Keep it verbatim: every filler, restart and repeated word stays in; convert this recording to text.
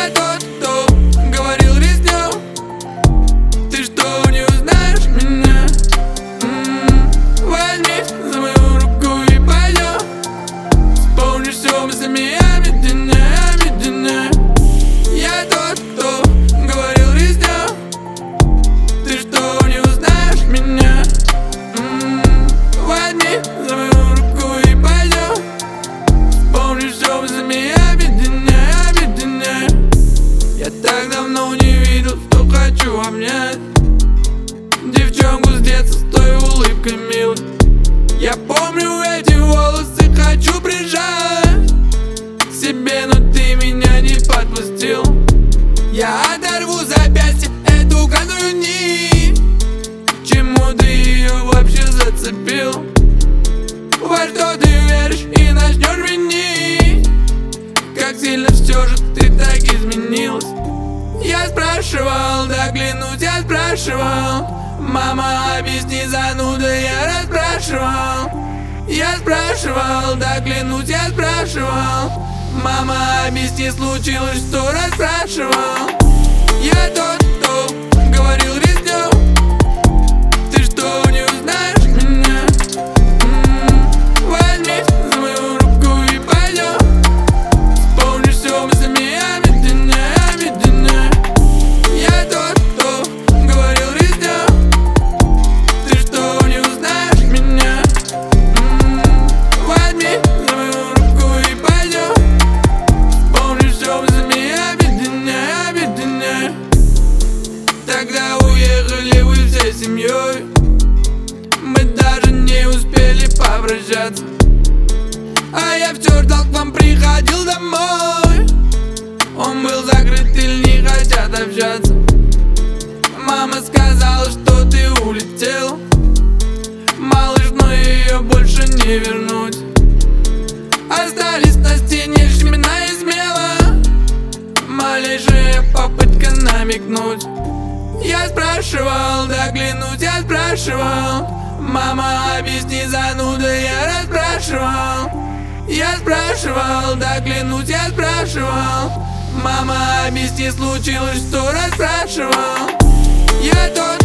Я тот, кто говорил резню. Ты что, не узнаешь меня? М-м-м. Возьми за мою руку и пойдем. Вспомнишь все мыслями объединяй, объединяй. Я тот, кто говорил резню. Ты что, не узнаешь меня? М-м-м. Возьми за мою руку и пойдем. Вспомнишь все мыслями объединяй, объединяй. Я так давно не видел, что хочу обнять девчонку с детства с той улыбкой милой. Я помню эти волосы, хочу прижать к себе, но ты меня не подпустил. Я оторву запястье эту канную нить. Чему ты ее вообще зацепил? Во что ты веришь и начнешь винить? Как сильно все же ты так изменилась. Я спрашивал, да клянусь, я спрашивал. Мама, объясни, зануда, я расспрашивал. Я спрашивал, да клянусь, я спрашивал. Мама, объясни, случилось, что расспрашивал. Я тот, кто говорил резню. Ты что, не узнаешь меня? М-м-м. Возьми за мою руку и пойдем. Вспомнишь все мыслями объединяй, объединяй. Я тот, кто говорил резню. Ты что, не узнаешь меня? М-м-м. Возьми за мою руку и пойдем. Вспомнишь все мыслями объединяй, объединяй. Тогда уехали вы всей семьей. Мы даже не успели попрощаться. А я все ждал, к вам приходил домой. Он был закрыт или не хотят общаться. Мама сказала, что ты улетел, малыш, но ее больше не вернуть. Остались на стене лишь имена и смело малейшая попытка намекнуть. Я спрашивал, да клянусь, я спрашивал. Мама, объясни, зануда, я расспрашивал. Я спрашивал, да клянусь, я спрашивал. Мама, объясни, случилось, что расспрашивал. Я тот,